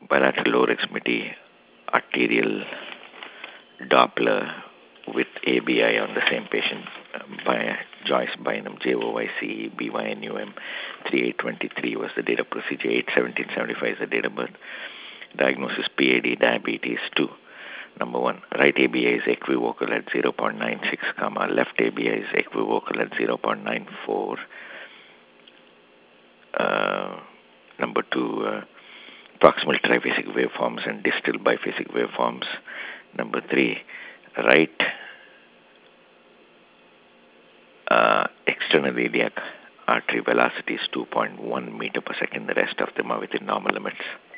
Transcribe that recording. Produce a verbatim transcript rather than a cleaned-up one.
bilateral lower extremity arterial Doppler with A B I on the same patient uh, by Joyce Bynum, J O Y C E B Y N U M. three eight twenty-three was the date of procedure. eight seventeen seventy-five is the date of birth. Diagnosis P A D, diabetes two. Number one, right A B I is equivocal at zero point nine six, comma, left A B I is equivocal at zero point nine four. Uh, number two, uh, proximal triphasic waveforms and distal biphasic waveforms. Number three, right uh, external iliac artery velocity is two point one meter per second. The rest of them are within normal limits.